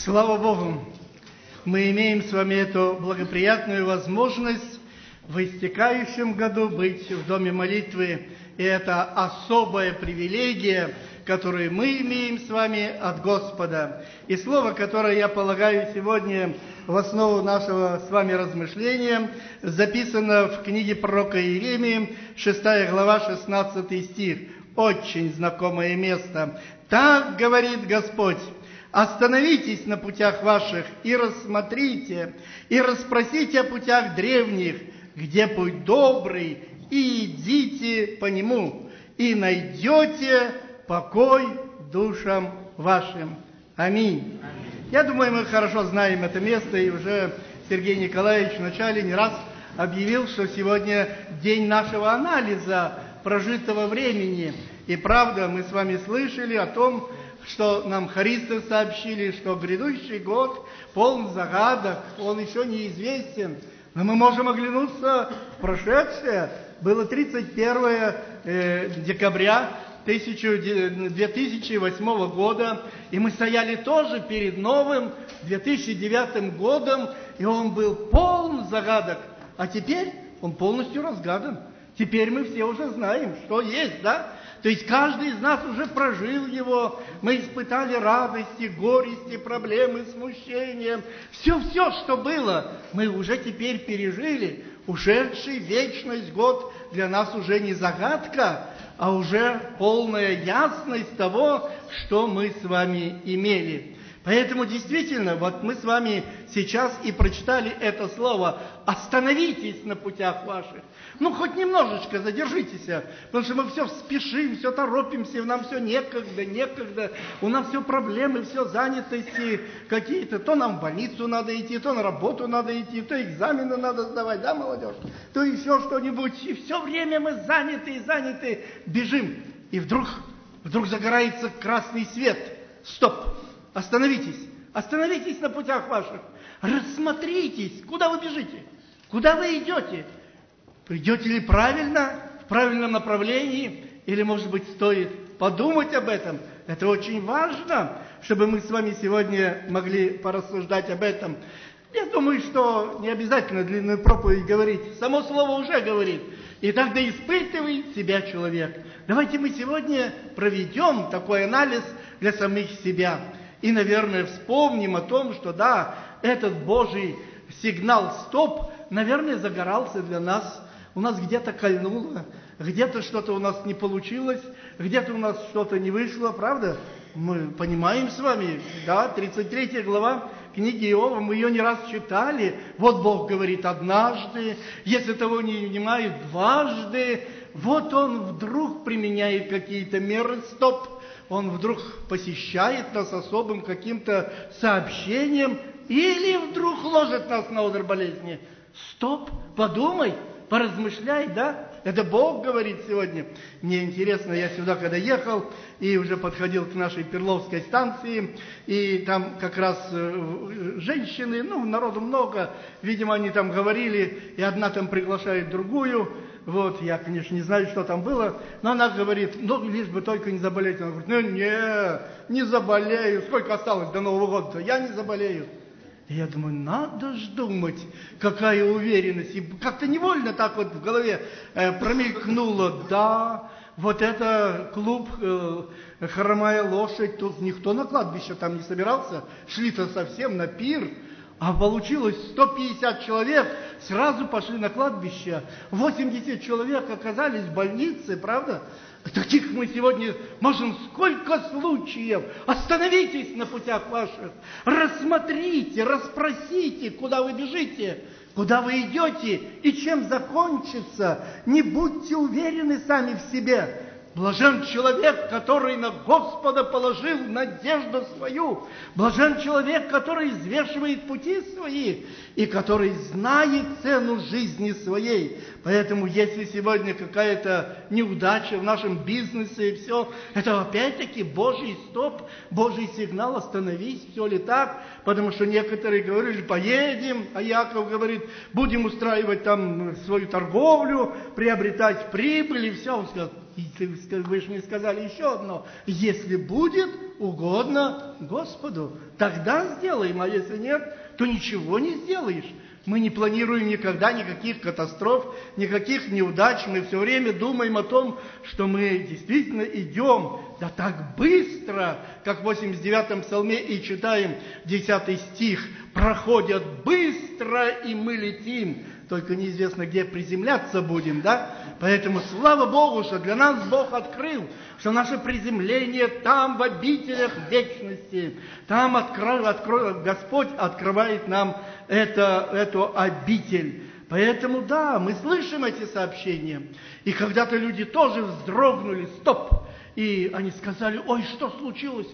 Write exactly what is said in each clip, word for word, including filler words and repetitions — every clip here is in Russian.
Слава Богу, мы имеем с вами эту благоприятную возможность в истекающем году быть в Доме молитвы. И это особая привилегия, которую мы имеем с вами от Господа. И слово, которое я полагаю сегодня в основу нашего с вами размышления, записано в книге пророка Иеремии, шестая глава, шестнадцатый стих. Очень знакомое место. «Так говорит Господь: остановитесь на путях ваших и рассмотрите, и расспросите о путях древних, где путь добрый, и идите по нему, и найдете покой душам вашим». Аминь. Аминь. Я думаю, мы хорошо знаем это место, и уже Сергей Николаевич вначале не раз объявил, что сегодня день нашего анализа прожитого времени. И правда, мы с вами слышали о том, что нам хористы сообщили, что грядущий год полон загадок, он еще неизвестен. Но мы можем оглянуться в прошедшее. Было тридцать первое декабря две тысячи восьмого года, и мы стояли тоже перед новым две тысячи девятым годом, и он был полон загадок. А теперь он полностью разгадан. Теперь мы все уже знаем, что есть, да? То есть каждый из нас уже прожил его, мы испытали радости, горести, проблемы, смущения. Все-все, что было, мы уже теперь пережили. Ушедший в вечность год для нас уже не загадка, а уже полная ясность того, что мы с вами имели. Поэтому действительно, вот мы с вами сейчас и прочитали это слово «остановитесь на путях ваших». Ну, хоть немножечко задержитесь, потому что мы все спешим, все торопимся, нам все некогда, некогда, у нас все проблемы, все занятости какие-то. То нам в больницу надо идти, то на работу надо идти, то экзамены надо сдавать, да, молодежь? То еще что-нибудь. И все время мы заняты и заняты, бежим. И вдруг, вдруг загорается красный свет. Стоп! Остановитесь! Остановитесь на путях ваших! Рассмотритесь! Куда вы бежите? Куда вы идете? Идете ли правильно, в правильном направлении, или, может быть, стоит подумать об этом? Это очень важно, чтобы мы с вами сегодня могли порассуждать об этом. Я думаю, что не обязательно длинную проповедь говорить. Само слово уже говорит. И тогда испытывает себя человек. Давайте мы сегодня проведем такой анализ для самих себя. И, наверное, вспомним о том, что да, этот Божий сигнал «стоп», наверное, загорался для нас. У нас где-то кольнуло, где-то что-то у нас не получилось, где-то у нас что-то не вышло, правда? Мы понимаем с вами, да, тридцать третья глава книги Иова, мы ее не раз читали. Вот Бог говорит однажды, если того не понимают, дважды. Вот Он вдруг применяет какие-то меры «стоп», Он вдруг посещает нас особым каким-то сообщением или вдруг ложит нас на одр болезни. Стоп, подумай. Поразмышляй, да? Это Бог говорит сегодня. Мне интересно, я сюда когда ехал и уже подходил к нашей Перловской станции, и там как раз женщины, ну, народу много, видимо, они там говорили, и одна там приглашает другую. Вот, я, конечно, не знаю, что там было, но она говорит, ну, лишь бы только не заболеть. Она говорит, ну, не, не заболею. Сколько осталось до Нового года-то? Я не заболею. И я думаю, надо ж думать, какая уверенность. И как-то невольно так вот в голове э, промелькнуло. Да, вот это клуб э, «Хромая лошадь», тут никто на кладбище там не собирался. Шли-то совсем на пир. А получилось сто пятьдесят человек, сразу пошли на кладбище. восемьдесят человек оказались в больнице, правда? Таких мы сегодня можем сколько случаев. Остановитесь на путях ваших, рассмотрите, расспросите, куда вы бежите, куда вы идете и чем закончится. Не будьте уверены сами в себе. Блажен человек, который на Господа положил надежду свою. Блажен человек, который взвешивает пути свои и который знает цену жизни своей. Поэтому, если сегодня какая-то неудача в нашем бизнесе и все, это опять-таки Божий стоп, Божий сигнал, остановись, все ли так? Потому что некоторые говорили, поедем, а Яков говорит, будем устраивать там свою торговлю, приобретать прибыль и все. Он сказал, вы же мне сказали еще одно. Если будет угодно Господу, тогда сделаем, а если нет, то ничего не сделаешь. Мы не планируем никогда никаких катастроф, никаких неудач. Мы все время думаем о том, что мы действительно идем, да так быстро, как в восемьдесят девятом псалме, и читаем десятый стих. Проходят быстро, и мы летим. Только неизвестно, где приземляться будем, да? Поэтому слава Богу, что для нас Бог открыл, что наше приземление там, в обителях вечности. Там откро... Откро... Господь открывает нам это, эту обитель. Поэтому, да, мы слышим эти сообщения. И когда-то люди тоже вздрогнули, стоп, и они сказали: ой, что случилось?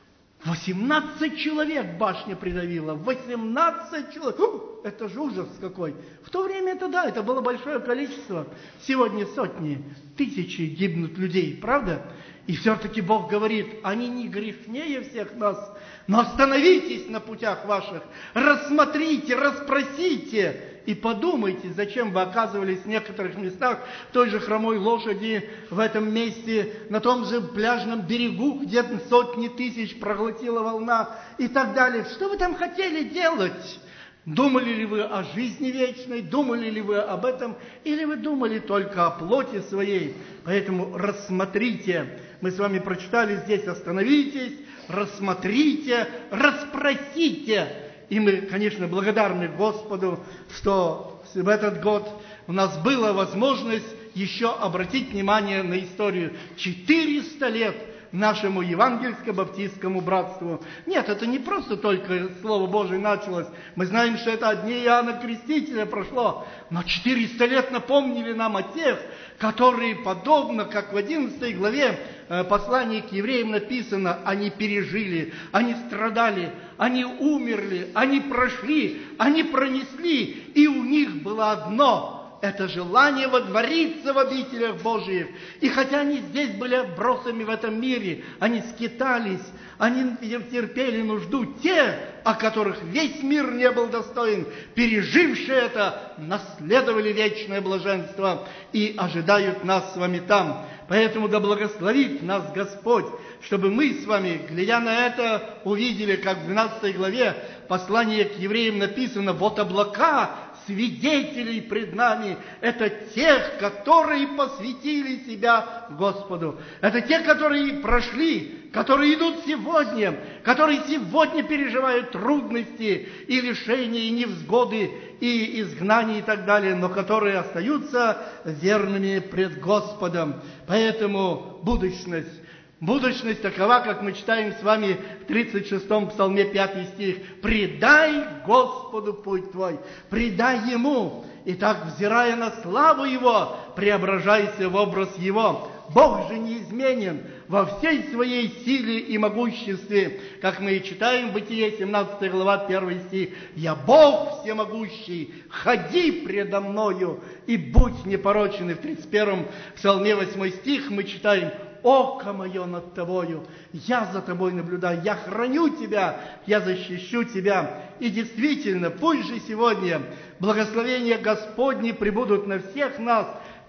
восемнадцать человек башня придавила. восемнадцать человек. У, это же ужас какой. В то время это да, это было большое количество. Сегодня сотни, тысячи гибнут людей, правда? И все-таки Бог говорит: они не грешнее всех нас. Но остановитесь на путях ваших, рассмотрите, расспросите и подумайте, зачем вы оказывались в некоторых местах, в той же хромой лошади, в этом месте, на том же пляжном берегу, где сотни тысяч проглотила волна и так далее. Что вы там хотели делать? Думали ли вы о жизни вечной? Думали ли вы об этом? Или вы думали только о плоти своей? Поэтому рассмотрите. Мы с вами прочитали здесь: остановитесь, рассмотрите, расспросите. И мы, конечно, благодарны Господу, что в этот год у нас была возможность еще обратить внимание на историю. четыреста лет нашему евангельско-баптистскому братству. Нет, это не просто только Слово Божие началось. Мы знаем, что это от дней Иоанна Крестителя прошло. Но четыреста лет напомнили нам о тех, которые, подобно, как в одиннадцатой главе э, послания к евреям написано, они пережили, они страдали, они умерли, они прошли, они пронесли, и у них было одно – это желание водвориться в обителях Божиих. И хотя они здесь были отбросами в этом мире, они скитались, они терпели нужду, те, о которых весь мир не был достоин, пережившие это, наследовали вечное блаженство и ожидают нас с вами там. Поэтому да благословит нас Господь, чтобы мы с вами, глядя на это, увидели, как в двенадцатой главе послания к евреям написано: вот облака свидетелей пред нами, это тех, которые посвятили себя Господу. Это те, которые прошли, которые идут сегодня, которые сегодня переживают трудности и лишения, и невзгоды, и изгнания и так далее, но которые остаются верными пред Господом. Поэтому будущность. Будущность такова, как мы читаем с вами в тридцать шестом псалме, пятый стих. «Предай Господу путь твой, предай Ему, и так, взирая на славу Его, преображайся в образ Его». Бог же неизменен во всей своей силе и могуществе, как мы и читаем в Бытие, семнадцатая глава, первый стих. «Я Бог всемогущий, ходи предо мною и будь непорочен». И в тридцать первом псалме, восьмой стих, мы читаем: «Око мое над тобою, я за тобой наблюдаю, я храню тебя, я защищу тебя». И действительно, пусть же сегодня благословения Господни пребудут на всех нас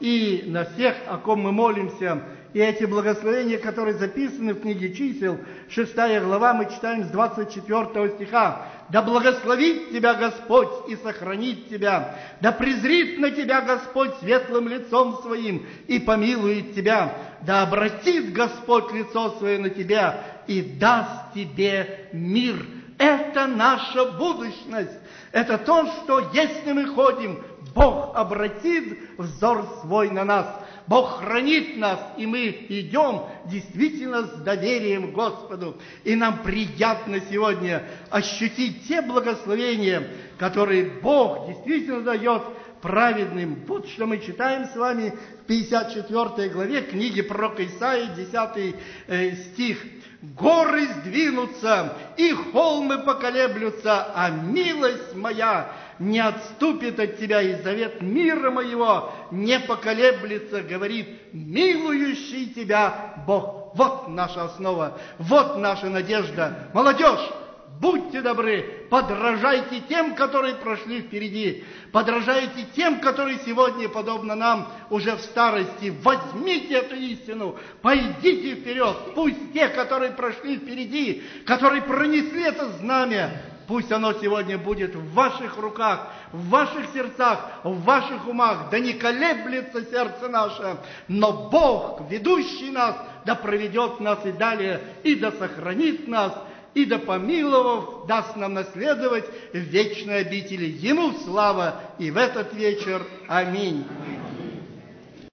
и на всех, о ком мы молимся. И эти благословения, которые записаны в книге чисел, шестая глава, мы читаем с двадцать четвёртого стиха. «Да благословит тебя Господь и сохранит тебя, да презрит на тебя Господь светлым лицом своим и помилует тебя, да обратит Господь лицо свое на тебя и даст тебе мир». Это наша будущность. Это то, что если мы ходим, Бог обратит взор свой на нас. Бог хранит нас, и мы идем действительно с доверием к Господу. И нам приятно сегодня ощутить те благословения, которые Бог действительно дает праведным. Вот что мы читаем с вами в пятьдесят четвёртой главе книги пророка Исаии, десятый э, стих. «Горы сдвинутся, и холмы поколеблются, а милость моя не отступит от тебя, и завет мира моего не поколеблется, говорит милующий тебя Бог». Вот наша основа, вот наша надежда. Молодежь, будьте добры, подражайте тем, которые прошли впереди, подражайте тем, которые сегодня, подобно нам, уже в старости. Возьмите эту истину, пойдите вперед. Пусть те, которые прошли впереди, которые пронесли это знамя, пусть оно сегодня будет в ваших руках, в ваших сердцах, в ваших умах. Да не колеблется сердце наше, но Бог, ведущий нас, да проведет нас и далее, и да сохранит нас, и да помиловав, даст нам наследовать в вечной обители. Ему слава и в этот вечер. Аминь.